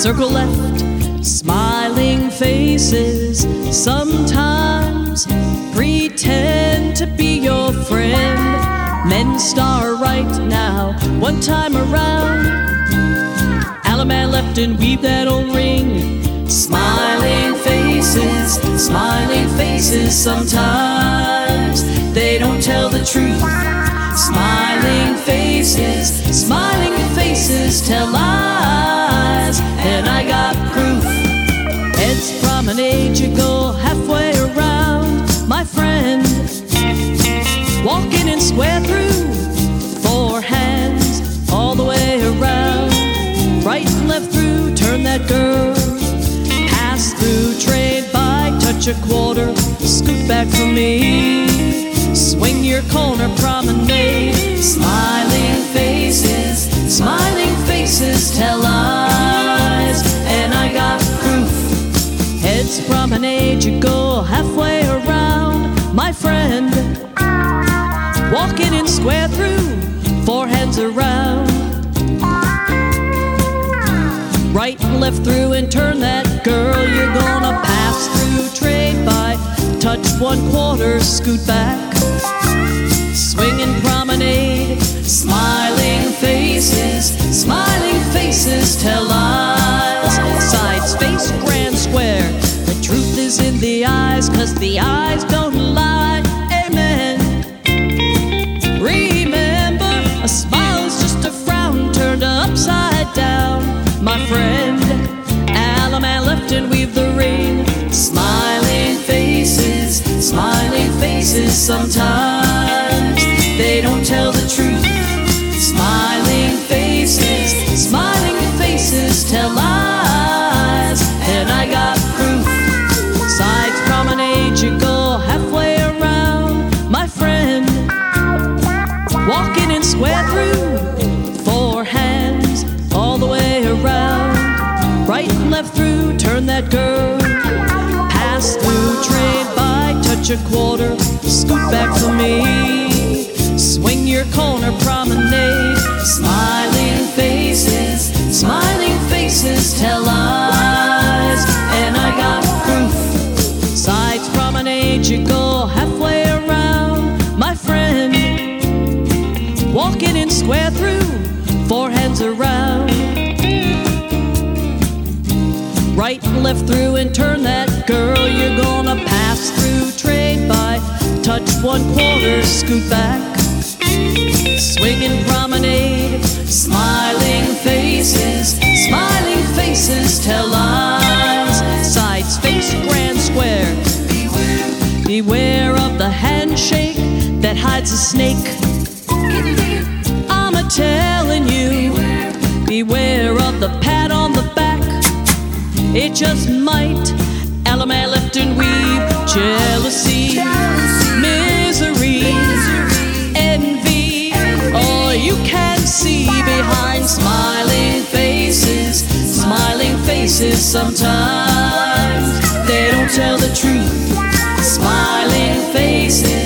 circle left, smiling faces sometimes pretend to be your friend. Men star right now, one time around. Alaman left and weave that old ring. Smiling faces sometimes they don't tell the truth. Smiling faces tell lies, and I got proof. Heads from an age ago, halfway around, my friend, walking in square through, four hands all the way around. Right and left through, turn that girl, pass through, trade by, touch a quarter, scoot back for me, swing your corner promenade. Smiling faces tell lies, and I got proof. Heads from an age ago, halfway around, my friend, walking in square through, four hands around. Right and left through and turn that girl, you're gonna pass through, trade by, touch one quarter, scoot back, swing and promenade. Smiling faces tell lies. Sides face grand square, the truth is in the eyes, 'cause the eyes don't lie. Amen. Remember, a smile's just a frown turned upside down. My friend, Alaman left and weave the ring. Smiling faces sometimes they don't tell the truth. Smiling faces tell lies, and I got proof. Sides from an age ago, halfway around, my friend, walking in square through, four hands all the way around. Right and left through, turn that girl, pass through, trade by, touch a quarter, scoot back for me, swing your corner promenade. Smiling faces tell lies, and I got proof. Sides from an age ago, halfway around, my friend, walking in square through, four hands around. Right and left through and turn that girl, you're gonna pass through, trade by, touch one quarter, scoot back, swing and promenade. Smiling faces tell lies. Sides face grand square, beware of the handshake that hides a snake. I'm a-telling you, beware of the pat on the back, it just might. Alaman left and weave, jealousy, misery, envy, all you can see behind smiling faces sometimes they don't tell the truth. Smiling faces